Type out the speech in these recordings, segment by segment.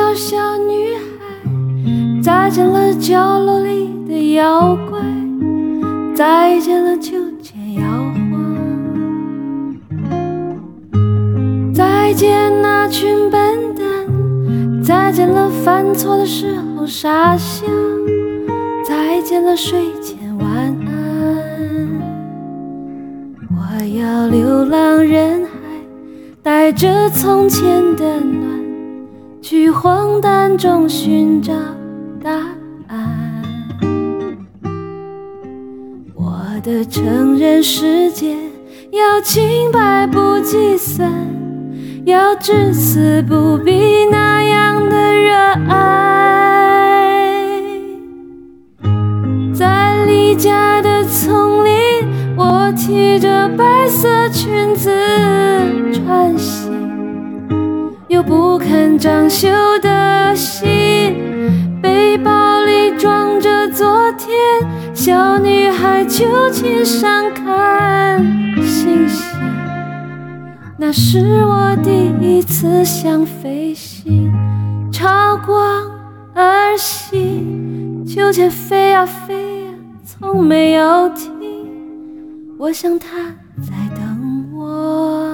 小小女孩，再见了角落里的妖怪，再见了秋千摇晃，再见那群笨蛋，再见了犯错的时候傻笑，再见了睡前晚安。我要流浪人海，带着从前的暖，去荒诞中寻找答案。我的成人世界要清白不计算，要至死不必那样的热爱。在离家的丛林，我提着白色裙子穿行，有不肯长锈的心，背包里装着昨天，小女孩秋千上看星星。那是我第一次想飞行，朝光而行，秋千飞呀飞呀，从没有停。我想她在等我。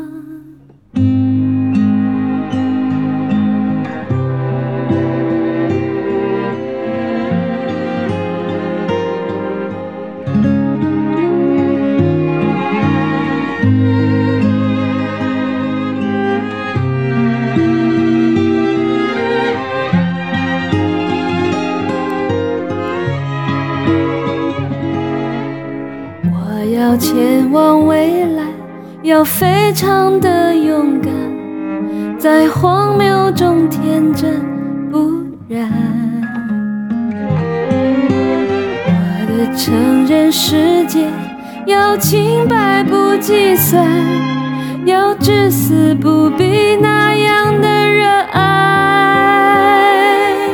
要前往未来，要非常的勇敢，在荒谬中天真不染。我的成人世界要清白不计算，要至死不必那样的热爱。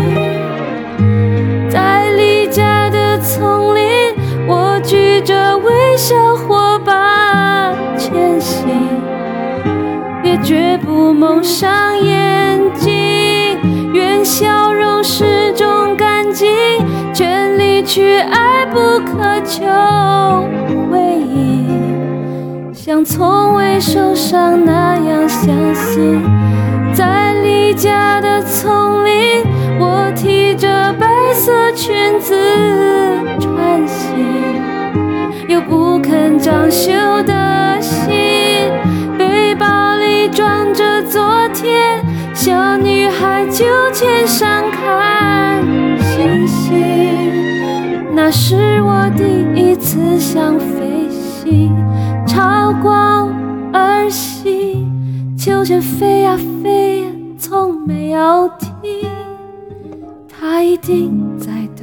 在离家的丛林，我举着微笑火把前行，别绝不蒙上眼睛，愿笑容始终干净，全力去爱不苛求回应，像从未受伤那样相信。在离家的丛林，我提着白色裙子穿行，有不肯长锈的心，背包里装着昨天，小女孩秋千上看星星。那是我第一次想飞行，朝光而行，秋千飞呀飞呀，从没有停。她一定在